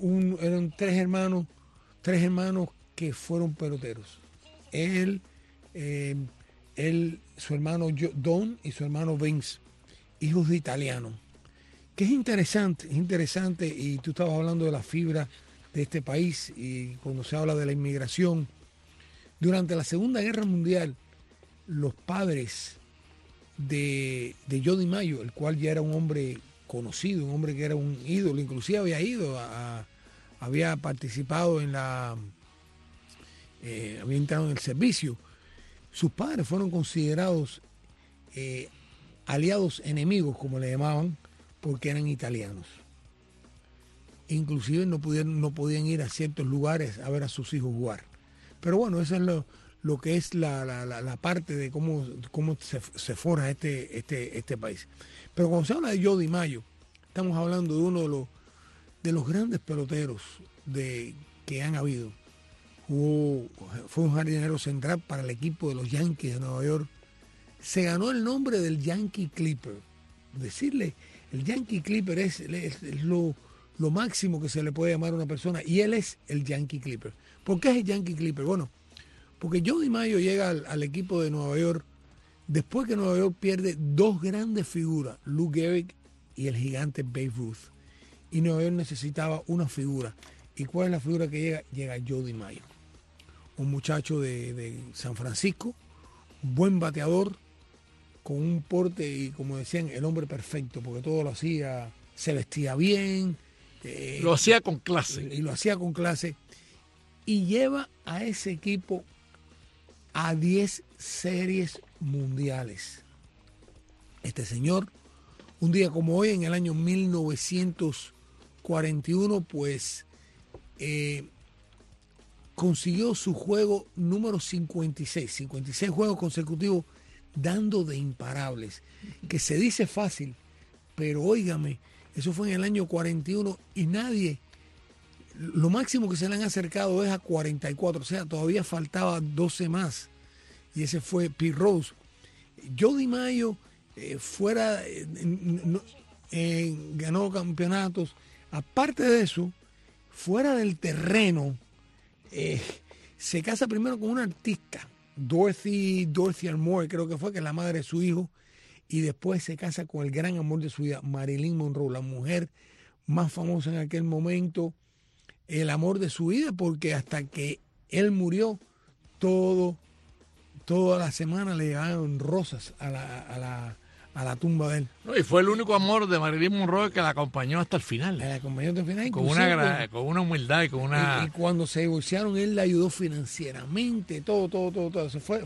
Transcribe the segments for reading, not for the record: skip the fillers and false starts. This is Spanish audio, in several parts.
eran tres hermanos que fueron peloteros. Él, su hermano Don y su hermano Vince, hijos de italianos. Que es interesante, y tú estabas hablando de la fibra de este país, y cuando se habla de la inmigración, durante la Segunda Guerra Mundial, los padres de Joe DiMaggio, el cual ya era un hombre conocido, un hombre que era un ídolo, inclusive había participado había entrado en el servicio. Sus padres fueron considerados aliados enemigos, como le llamaban, porque eran italianos. Inclusive no podían ir a ciertos lugares a ver a sus hijos jugar. Pero bueno, eso es lo que es la parte de cómo se forja este país. Pero cuando se habla de Joe DiMaggio, estamos hablando de uno de los grandes peloteros que han habido. Fue un jardinero central para el equipo de los Yankees de Nueva York. Se ganó el nombre del Yankee Clipper. Decirle, el Yankee Clipper es lo máximo que se le puede llamar a una persona, y él es el Yankee Clipper. ¿Por qué es el Yankee Clipper? Bueno, porque Joe DiMaggio llega al equipo de Nueva York después que Nueva York pierde dos grandes figuras, Lou Gehrig y el gigante Babe Ruth. Y Nueva York necesitaba una figura. ¿Y cuál es la figura que llega? Llega Joe DiMaggio. Un muchacho de San Francisco, buen bateador, con un porte y, como decían, el hombre perfecto, porque todo lo hacía, se vestía bien. Lo hacía con clase. Y lo hacía con clase. Y lleva a ese equipo a 10 series mundiales. Este señor, un día como hoy, en el año 1941, pues consiguió su juego número 56 juegos consecutivos dando de imparables, que se dice fácil, pero óigame, eso fue en el año 41 y nadie, lo máximo que se le han acercado es a 44, o sea, todavía faltaba 12 más, y ese fue Pete Rose. Joe DiMaggio ganó campeonatos. Aparte de eso, fuera del terreno, se casa primero con una artista, Dorothy Armour, creo que es la madre de su hijo, y después se casa con el gran amor de su vida, Marilyn Monroe, la mujer más famosa en aquel momento, el amor de su vida, porque hasta que él murió, toda la semana le llevaban rosas a la tumba de él. No, y fue el único amor de Marilyn Monroe que la acompañó hasta el final. La acompañó hasta el final. Con una humildad y con una... Y cuando se divorciaron, él la ayudó financieramente, todo. Fue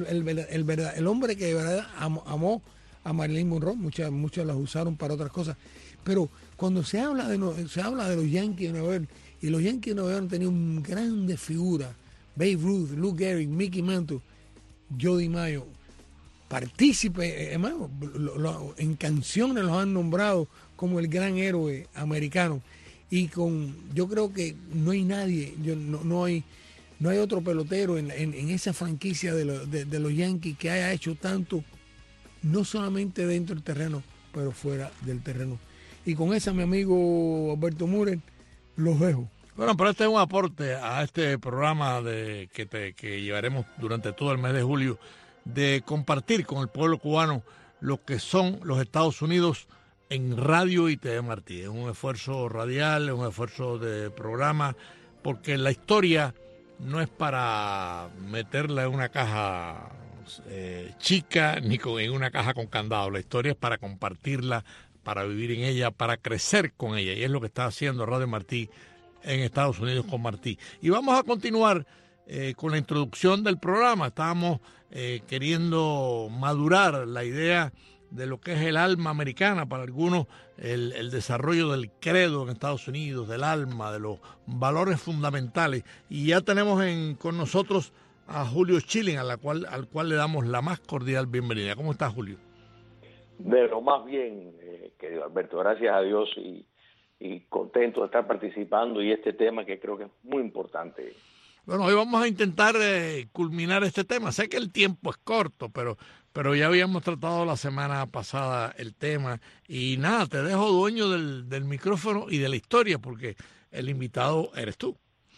el hombre que de verdad amó a Marilyn Monroe. Muchas las usaron para otras cosas. Pero cuando se habla de los Yankees de Nueva York, y los Yankees de Nueva York han tenido grandes figuras, Babe Ruth, Lou Gehrig, Mickey Mantle, Joe DiMaggio, partícipe, hermano, en canciones los han nombrado como el gran héroe americano. Y yo creo que no hay nadie, no hay otro pelotero en esa franquicia de los Yankees que haya hecho tanto, no solamente dentro del terreno, pero fuera del terreno. Y con esa, mi amigo Alberto Müller, los dejo. Bueno, pero este es un aporte a este programa que llevaremos durante todo el mes de julio, de compartir con el pueblo cubano lo que son los Estados Unidos en Radio y TV Martí. Es un esfuerzo radial, es un esfuerzo de programa, porque la historia no es para meterla en una caja chica ni en una caja con candado. La historia es para compartirla, para vivir en ella, para crecer con ella, y es lo que está haciendo Radio Martí en Estados Unidos con Martí. Y vamos a continuar con la introducción del programa. Estábamos queriendo madurar la idea de lo que es el alma americana, para algunos el desarrollo del credo en Estados Unidos, del alma, de los valores fundamentales. Y ya tenemos con nosotros a Julio Schilling, al cual le damos la más cordial bienvenida. ¿Cómo estás, Julio? De lo más bien, querido Alberto, gracias a Dios, y contento de estar participando, y este tema que creo que es muy importante. Bueno, hoy vamos a intentar culminar este tema. Sé que el tiempo es corto, pero ya habíamos tratado la semana pasada el tema. Y nada, te dejo dueño del micrófono y de la historia, porque el invitado eres tú.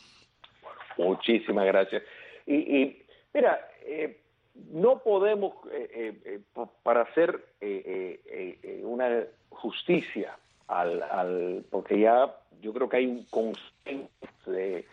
Muchísimas gracias. Y mira, no podemos, para hacer una justicia porque ya yo creo que hay un consenso de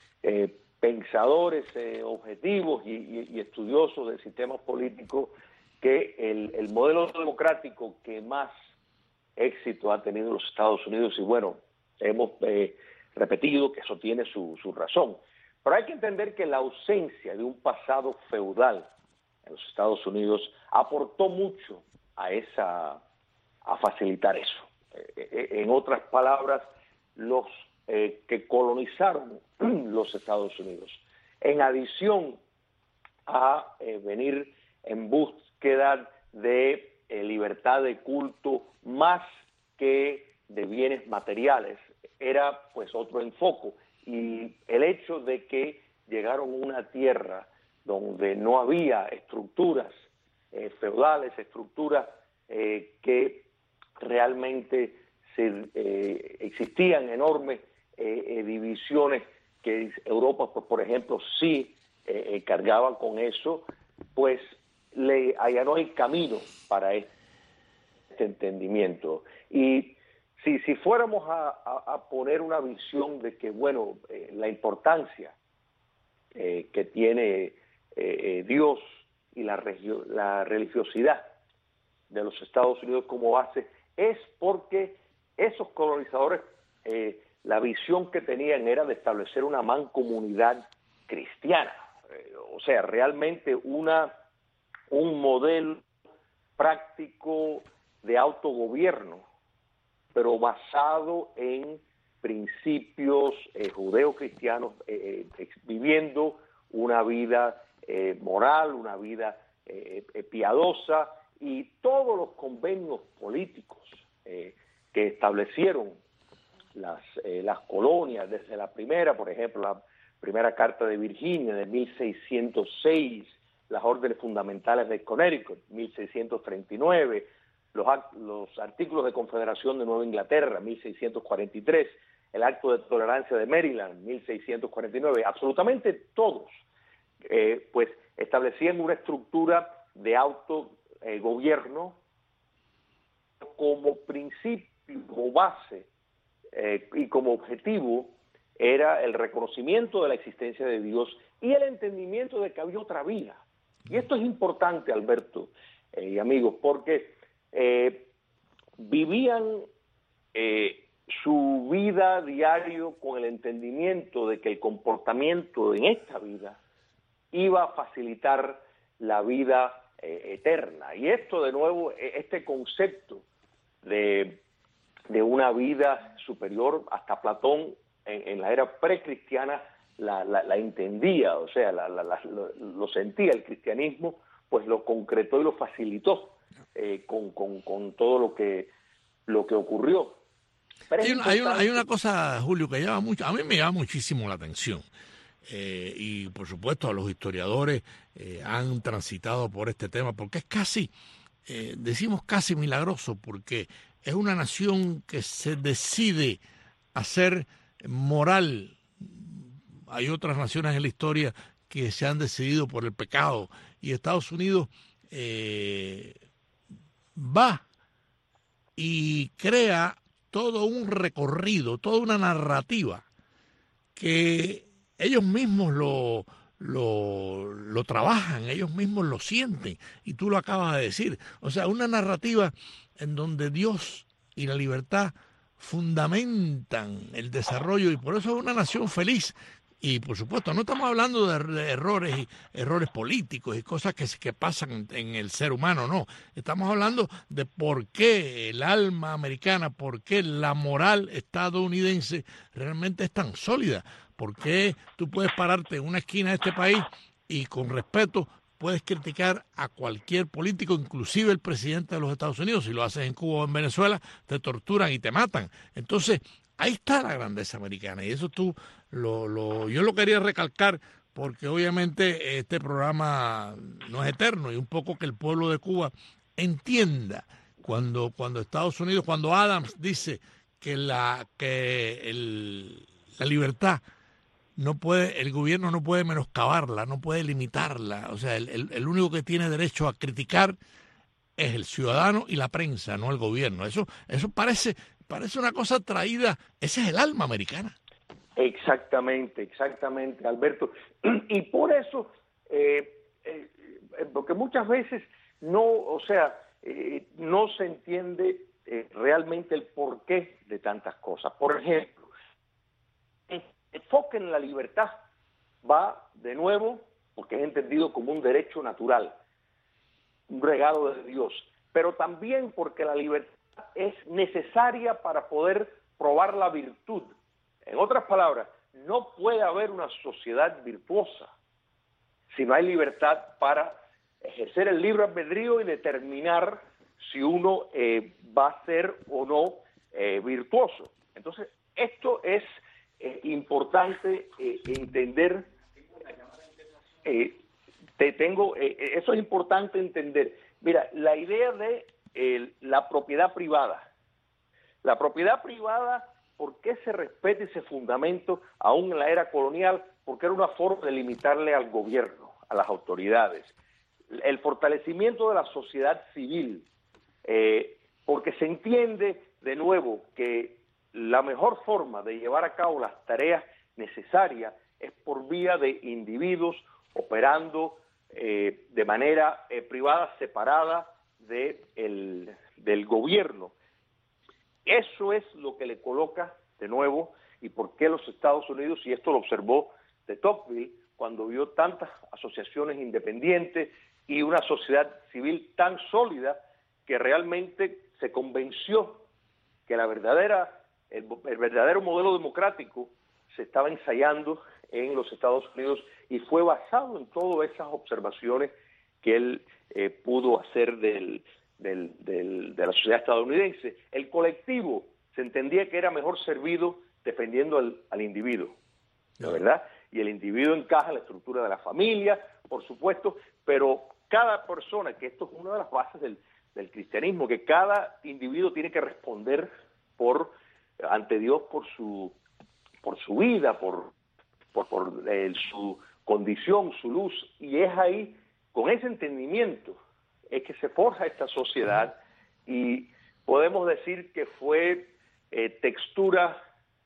pensadores objetivos y estudiosos del sistema político que el modelo democrático que más éxito ha tenido los Estados Unidos, y bueno, hemos repetido que eso tiene su razón. Pero hay que entender que la ausencia de un pasado feudal en los Estados Unidos aportó mucho a facilitar eso. En otras palabras, los que colonizaron los Estados Unidos, en adición a venir en búsqueda de libertad de culto más que de bienes materiales, era pues otro enfoque. Y el hecho de que llegaron a una tierra donde no había estructuras feudales, estructuras que realmente existían enormes divisiones que Europa, por ejemplo, sí cargaba con eso, pues le allanó el camino para este entendimiento. Y si fuéramos a poner una visión de que, bueno, la importancia que tiene Dios y la religiosidad de los Estados Unidos como base, es porque esos colonizadores, la visión que tenían era de establecer una mancomunidad cristiana, o sea, realmente un modelo práctico de autogobierno, pero basado en principios judeo-cristianos, viviendo una vida moral, una vida piadosa, y todos los convenios políticos que establecieron las colonias desde la primera, por ejemplo, la primera Carta de Virginia de 1606, las órdenes fundamentales de Connecticut, 1639, los artículos de confederación de Nueva Inglaterra, 1643, el acto de tolerancia de Maryland, 1649, absolutamente todos, pues establecían una estructura de autogobierno como principio, como base y como objetivo era el reconocimiento de la existencia de Dios y el entendimiento de que había otra vida. Y esto es importante, Alberto y amigos, porque vivían su vida diario con el entendimiento de que el comportamiento en esta vida iba a facilitar la vida eterna. Y esto, de nuevo, este concepto de una vida superior, hasta Platón en la era precristiana la entendía, o sea, lo sentía. El cristianismo pues lo concretó y lo facilitó con todo lo que ocurrió. Hay una cosa, Julio, que llama mucho, a mí me llama muchísimo la atención. Y por supuesto a los historiadores han transitado por este tema, porque es casi, decimos casi milagroso, porque es una nación que se decide a ser moral. Hay otras naciones en la historia que se han decidido por el pecado, y Estados Unidos va y crea todo un recorrido, toda una narrativa que ellos mismos lo trabajan, ellos mismos lo sienten, y tú lo acabas de decir. O sea, una narrativa en donde Dios y la libertad fundamentan el desarrollo, y por eso es una nación feliz. Y por supuesto, no estamos hablando de errores políticos y cosas que pasan en el ser humano, no. Estamos hablando de por qué el alma americana, por qué la moral estadounidense realmente es tan sólida. ¿Por qué tú puedes pararte en una esquina de este país y con respeto puedes criticar a cualquier político, inclusive el presidente de los Estados Unidos? Si lo haces en Cuba o en Venezuela, te torturan y te matan. Entonces, ahí está la grandeza americana, y eso yo lo quería recalcar, porque obviamente este programa no es eterno, y un poco que el pueblo de Cuba entienda cuando Estados Unidos, cuando Adams dice que la libertad no puede, el gobierno no puede menoscabarla, no puede limitarla. O sea, el único que tiene derecho a criticar es el ciudadano y la prensa, no el gobierno. Eso parece una cosa traída, ese es el alma americana. Exactamente, Alberto. Y por eso, porque muchas veces no se entiende realmente el porqué de tantas cosas. Por ejemplo, el enfoque en la libertad va de nuevo porque es entendido como un derecho natural, un regalo de Dios, pero también porque la libertad es necesaria para poder probar la virtud. En otras palabras, no puede haber una sociedad virtuosa si no hay libertad para ejercer el libre albedrío y determinar si uno va a ser o no virtuoso. Entonces, esto es importante entender. Eso es importante entender. Mira, la idea de la propiedad privada. La propiedad privada, ¿por qué se respeta ese fundamento aún en la era colonial? Porque era una forma de limitarle al gobierno, a las autoridades. El fortalecimiento de la sociedad civil, porque se entiende de nuevo que la mejor forma de llevar a cabo las tareas necesarias es por vía de individuos operando de manera privada, separada del gobierno. Eso es lo que le coloca de nuevo y por qué los Estados Unidos, y esto lo observó de Tocqueville, cuando vio tantas asociaciones independientes y una sociedad civil tan sólida que realmente se convenció que el verdadero modelo democrático se estaba ensayando en los Estados Unidos y fue basado en todas esas observaciones que él pudo hacer de la sociedad estadounidense. El colectivo se entendía que era mejor servido defendiendo al individuo, ¿no? ¿Verdad? Y el individuo encaja en la estructura de la familia, por supuesto, pero cada persona, que esto es una de las bases del cristianismo, que cada individuo tiene que responder ante Dios por su vida, por su condición, su luz, y es ahí, con ese entendimiento, es que se forja esta sociedad y podemos decir que fue textura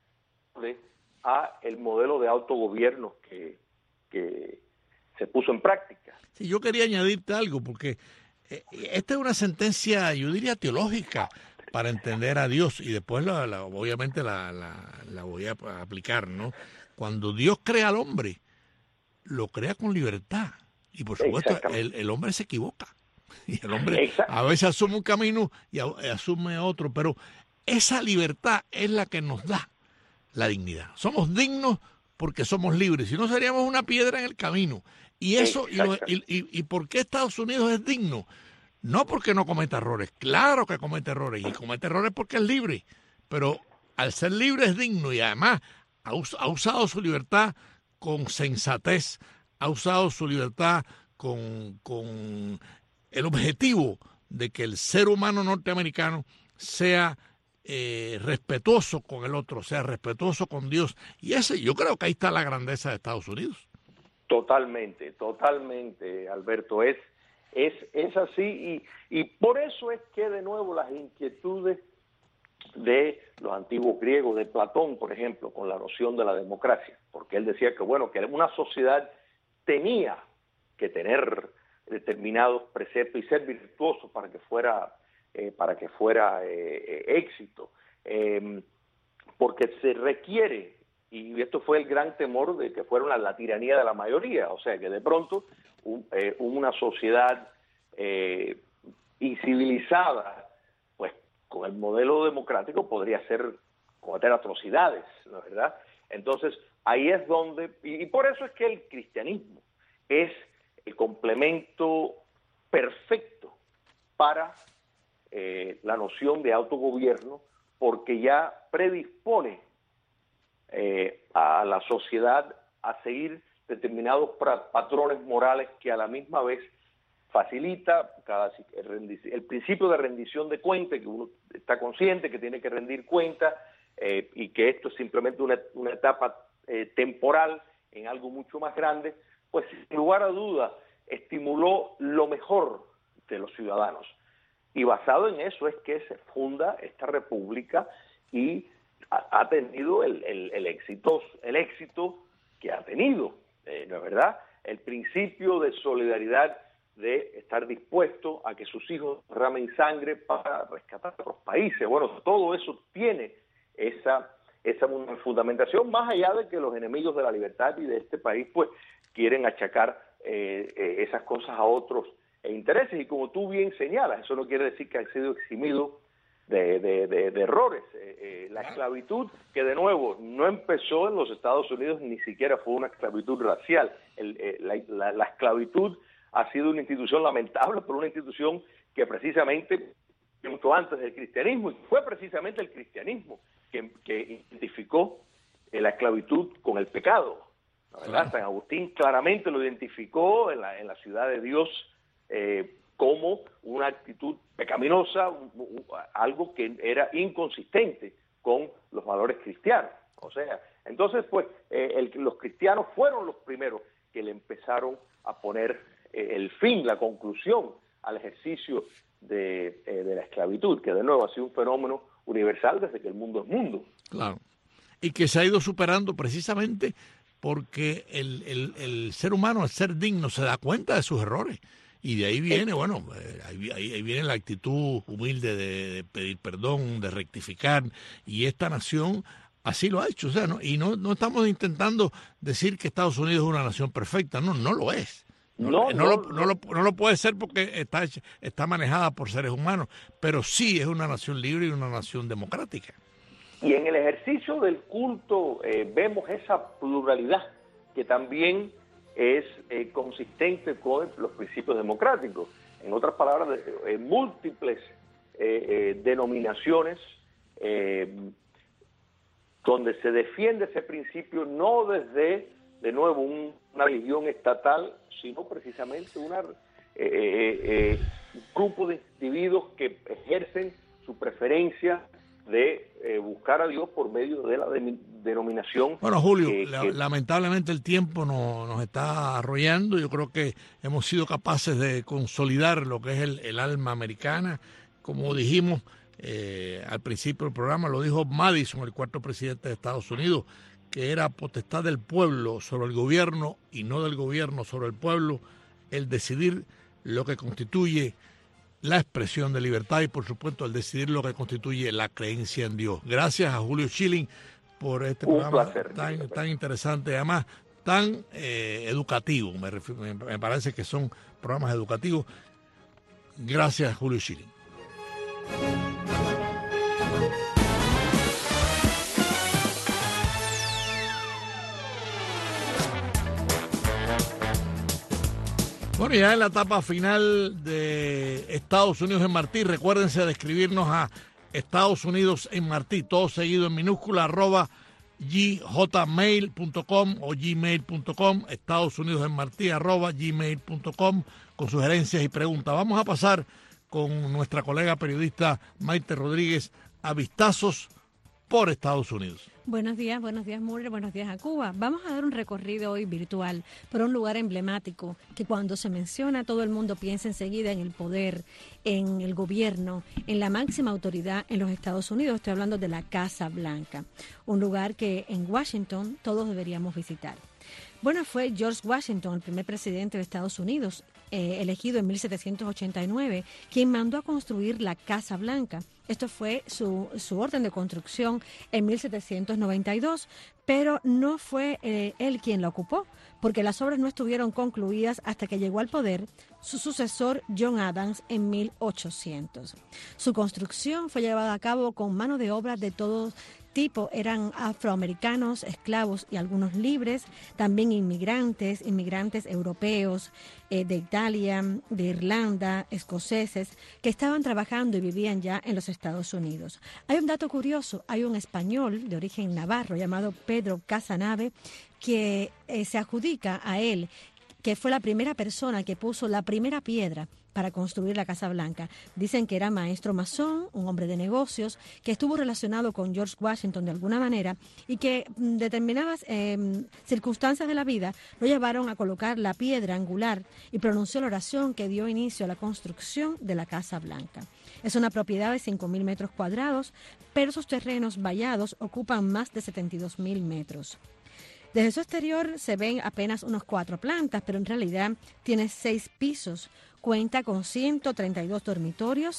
a el modelo de autogobierno que se puso en práctica. Sí, yo quería añadirte algo, porque esta es una sentencia, yo diría, teológica para entender a Dios, y después obviamente la voy a aplicar, ¿no? Cuando Dios crea al hombre, lo crea con libertad, y por supuesto el hombre se equivoca, y el hombre a veces asume un camino y asume otro, pero esa libertad es la que nos da la dignidad. Somos dignos porque somos libres, si no seríamos una piedra en el camino. Y eso, y ¿por qué Estados Unidos es digno? No porque no cometa errores, claro que comete errores, y comete errores porque es libre, pero al ser libre es digno, y además ha usado su libertad con sensatez, ha usado su libertad con el objetivo de que el ser humano norteamericano sea respetuoso con el otro, sea respetuoso con Dios, y yo creo que ahí está la grandeza de Estados Unidos. Totalmente, Alberto, es así, y por eso es que de nuevo las inquietudes de los antiguos griegos, de Platón, por ejemplo, con la noción de la democracia, porque él decía que una sociedad tenía que tener determinados preceptos y ser virtuoso para que fuera éxito, porque se requiere, y esto fue el gran temor de que fuera la tiranía de la mayoría, o sea que de pronto una sociedad incivilizada, pues con el modelo democrático podría cometer atrocidades, ¿no es verdad? Entonces ahí es donde, y por eso es que el cristianismo es el complemento perfecto para la noción de autogobierno, porque ya predispone a la sociedad a seguir determinados patrones morales que a la misma vez facilita el principio de rendición de cuentas, que uno está consciente que tiene que rendir cuentas, y que esto es simplemente una etapa temporal en algo mucho más grande, pues sin lugar a dudas estimuló lo mejor de los ciudadanos. Y basado en eso es que se funda esta república y ha tenido el éxito que ha tenido, ¿no es verdad? El principio de solidaridad, de estar dispuesto a que sus hijos derramen sangre para rescatar a otros países. Bueno, todo eso tiene esa fundamentación, más allá de que los enemigos de la libertad y de este país pues quieren achacar esas cosas a otros intereses. Y como tú bien señalas, eso no quiere decir que han sido eximidos de errores. La esclavitud, que de nuevo no empezó en los Estados Unidos, ni siquiera fue una esclavitud racial. La esclavitud ha sido una institución lamentable, pero una institución que precisamente, mucho antes del cristianismo, y fue precisamente el cristianismo que identificó la esclavitud con el pecado, ¿verdad? Claro. San Agustín claramente lo identificó en la ciudad de Dios como una actitud pecaminosa, algo que era inconsistente con los valores cristianos. O sea, entonces pues los cristianos fueron los primeros que le empezaron a poner el fin, la conclusión al ejercicio de la esclavitud, que de nuevo ha sido un fenómeno universal desde que el mundo es mundo. Claro, y que se ha ido superando precisamente porque el ser humano, al ser digno, se da cuenta de sus errores. Y de ahí viene, bueno, ahí viene la actitud humilde de pedir perdón, de rectificar, y esta nación así lo ha hecho. O sea, no estamos intentando decir que Estados Unidos es una nación perfecta, no lo es. No lo puede ser porque está manejada por seres humanos, pero sí es una nación libre y una nación democrática. Y en el ejercicio del culto vemos esa pluralidad que también es consistente con los principios democráticos. En otras palabras, múltiples denominaciones donde se defiende ese principio no desde, de nuevo, una religión estatal, sino precisamente un grupo de individuos que ejercen su preferencia de buscar a Dios por medio de la denominación. Bueno, Julio, lamentablemente el tiempo nos está arrollando. Yo creo que hemos sido capaces de consolidar lo que es el alma americana. Como dijimos al principio del programa, lo dijo Madison, el cuarto presidente de Estados Unidos, que era potestad del pueblo sobre el gobierno y no del gobierno sobre el pueblo el decidir lo que constituye la expresión de libertad y, por supuesto, el decidir lo que constituye la creencia en Dios. Gracias a Julio Schilling por este programa tan interesante, además tan educativo. Me parece que son programas educativos. Gracias, Julio Schilling. Bueno, ya en la etapa final de Estados Unidos en Martí, recuérdense de escribirnos a Estados Unidos en Martí, todo seguido en minúscula, @gjmail.com o gmail.com, Estados Unidos en Martí, @gmail.com, con sugerencias y preguntas. Vamos a pasar con nuestra colega periodista Maite Rodríguez a vistazos por Estados Unidos. Buenos días, Murray, buenos días a Cuba. Vamos a dar un recorrido hoy virtual por un lugar emblemático que cuando se menciona todo el mundo piensa enseguida en el poder, en el gobierno, en la máxima autoridad en los Estados Unidos. Estoy hablando de la Casa Blanca, un lugar que en Washington todos deberíamos visitar. Bueno, fue George Washington, el primer presidente de Estados Unidos, elegido en 1789, quien mandó a construir la Casa Blanca. Esto fue su orden de construcción en 1792, pero no fue él quien la ocupó, porque las obras no estuvieron concluidas hasta que llegó al poder su sucesor John Adams en 1800. Su construcción fue llevada a cabo con mano de obra de todos tipo, eran afroamericanos, esclavos y algunos libres, también inmigrantes europeos, de Italia, de Irlanda, escoceses, que estaban trabajando y vivían ya en los Estados Unidos. Hay un dato curioso, hay un español de origen navarro llamado Pedro Casanave que se adjudica a él, que fue la primera persona que puso la primera piedra para construir la Casa Blanca. Dicen que era maestro masón, un hombre de negocios, que estuvo relacionado con George Washington de alguna manera y que determinadas circunstancias de la vida lo llevaron a colocar la piedra angular y pronunció la oración que dio inicio a la construcción de la Casa Blanca. Es una propiedad de 5.000 metros cuadrados, pero sus terrenos vallados ocupan más de 72.000 metros. Desde su exterior se ven apenas unos 4 plantas, pero en realidad tiene 6 pisos. Cuenta con 132 dormitorios,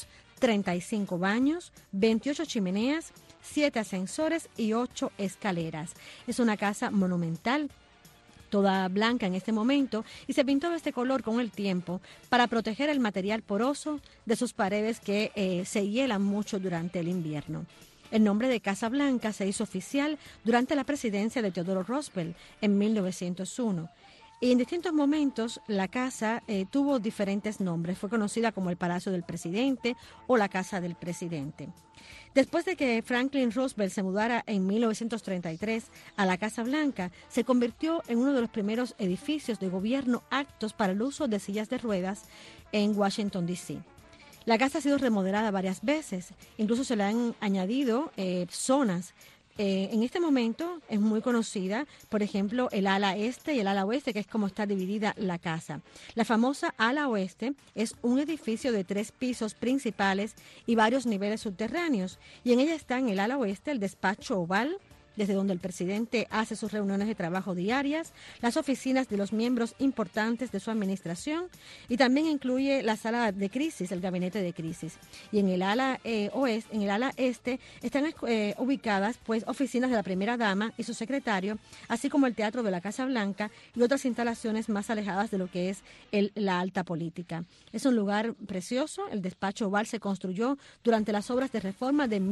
35 baños, 28 chimeneas, 7 ascensores y 8 escaleras. Es una casa monumental, toda blanca en este momento, y se pintó de este color con el tiempo para proteger el material poroso de sus paredes que se hielan mucho durante el invierno. El nombre de Casa Blanca se hizo oficial durante la presidencia de Theodore Roosevelt en 1901. Y en distintos momentos la casa tuvo diferentes nombres. Fue conocida como el Palacio del Presidente o la Casa del Presidente. Después de que Franklin Roosevelt se mudara en 1933 a la Casa Blanca, se convirtió en uno de los primeros edificios de gobierno aptos para el uso de sillas de ruedas en Washington, D.C. La casa ha sido remodelada varias veces, incluso se le han añadido zonas. En este momento es muy conocida, por ejemplo, el ala este y el ala oeste, que es como está dividida la casa. La famosa ala oeste es un edificio de 3 pisos principales y varios niveles subterráneos, y en ella está en el ala oeste el despacho oval, desde donde el presidente hace sus reuniones de trabajo diarias, las oficinas de los miembros importantes de su administración, y también incluye la sala de crisis, el gabinete de crisis. Y en el ala oeste, en el ala este, están ubicadas pues oficinas de la primera dama y su secretario, así como el Teatro de la Casa Blanca y otras instalaciones más alejadas de lo que es la alta política. Es un lugar precioso. El despacho oval se construyó durante las obras de reforma de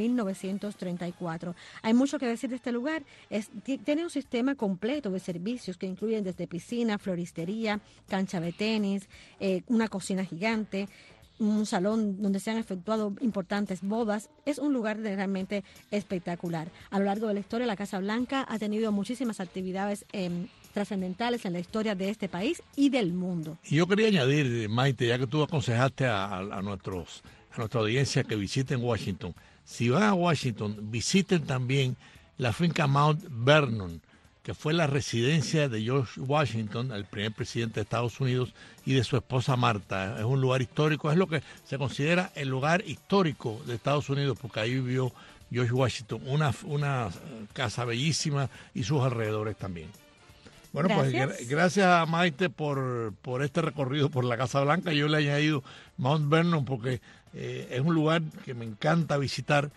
1934. Hay mucho que decir de este lugar. Tiene un sistema completo de servicios que incluyen desde piscina, floristería, cancha de tenis, una cocina gigante, un salón donde se han efectuado importantes bodas. Es un lugar realmente espectacular. A lo largo de la historia, la Casa Blanca ha tenido muchísimas actividades trascendentales en la historia de este país y del mundo. Y yo quería añadir, Maite, ya que tú aconsejaste a nuestra audiencia que visiten Washington, si van a Washington, visiten también la finca Mount Vernon, que fue la residencia de George Washington, el primer presidente de Estados Unidos, y de su esposa Martha. Es un lugar histórico, es lo que se considera el lugar histórico de Estados Unidos, porque ahí vivió George Washington, una casa bellísima y sus alrededores también. Bueno, gracias. Pues gracias a Maite por este recorrido por la Casa Blanca. Yo le he añadido Mount Vernon porque es un lugar que me encanta visitar,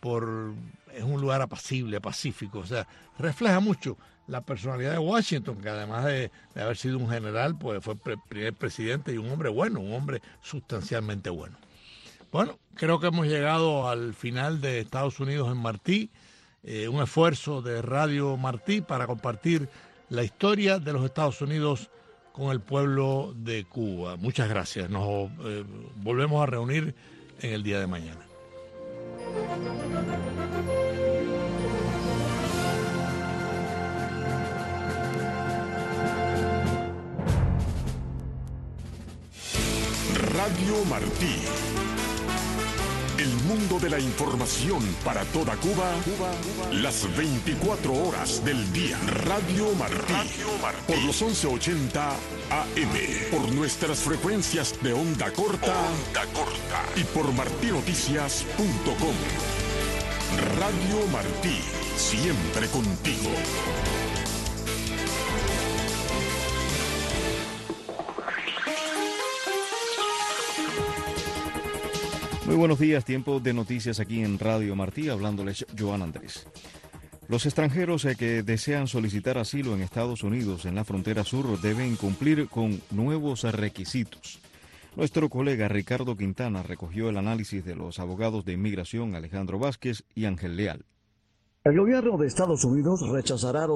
es un lugar apacible, pacífico, o sea, refleja mucho la personalidad de Washington, que además de haber sido un general, pues fue primer presidente y un hombre bueno, un hombre sustancialmente bueno. Bueno, creo que hemos llegado al final de Estados Unidos en Martí, un esfuerzo de Radio Martí para compartir la historia de los Estados Unidos con el pueblo de Cuba. Muchas gracias. Nos volvemos a reunir en el día de mañana. Radio Martí. El mundo de la información para toda Cuba, las 24 horas del día. Radio Martí. Por los 1180 AM. Por nuestras frecuencias de onda corta. Y por martinoticias.com. Radio Martí. Siempre contigo. Muy buenos días, tiempo de noticias aquí en Radio Martí, hablándoles Joan Andrés. Los extranjeros que desean solicitar asilo en Estados Unidos en la frontera sur deben cumplir con nuevos requisitos. Nuestro colega Ricardo Quintana recogió el análisis de los abogados de inmigración Alejandro Vázquez y Ángel Leal. El gobierno de Estados Unidos rechazará